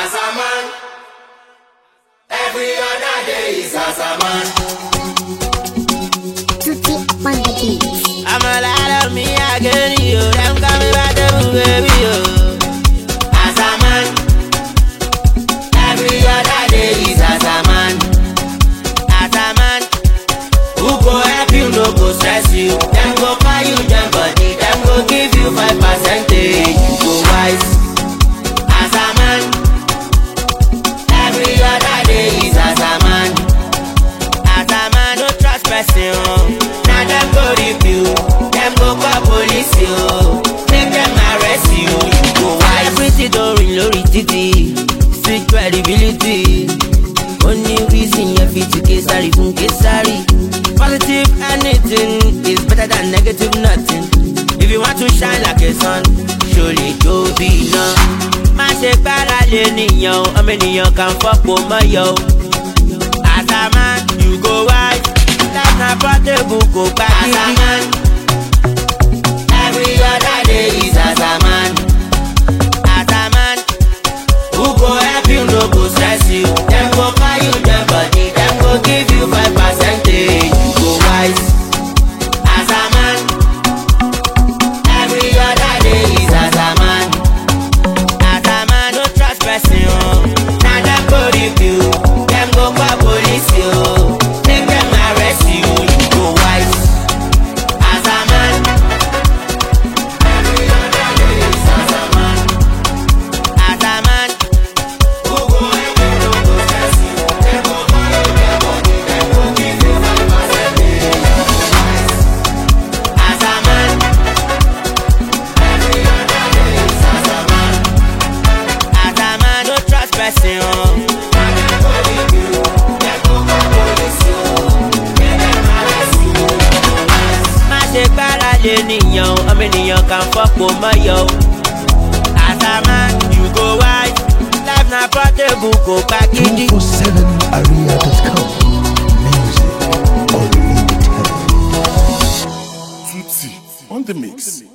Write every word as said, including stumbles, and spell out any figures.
As a man, every other day is as a man. Tutti on the beat. I'm a lot of me again, you. Them coming back to baby, you. As a man, every other day is as a man. As a man, who go help you, no go stress you. Them go buy you them body, them go give you five percentage. You go wise. As a man, every other day is as a man. as a man, No trust person, now them go rip you. Them go call police you. Make them arrest you. You go wise. everything don't ring lórí títì. Street credibility. Only reason you fit to Kesari from Kesari. Positive anything is better than negative nothing. If you want to shine like a sun, surely go be no. Má ṣe gbára lé nìyàn, ọmọ ènìyàn kan fọ́pọ̀ mọ́ yọ. As a man, you go wise. Life na portable, go back As a man, every other day is as a man. As a man, Who go help you, no go stress you. Them go buy you them body, them go give you five percentage. You go wise. As a man, every other day is as a man. as a man, No trust person, now them go rip you. Them go call police you. Make them arrest you. You go wise. As a man, every other day is as a man. as a man, Who go help you, no go stress you. Them go buy you them body, them go give you five percentage. As a man, every other day is as a man. as a man, No trust person, now them go rip you. Them go call police you. Make them arrest you. You go wise. má ṣe gbára lé nìyàn, ọmọ ènìyàn kan fọ́pọ̀ mọ́ yọ. As a man, you go wise. Life na portable, go back two in four seven area dot com. Music unlimited. Tutti on the mix.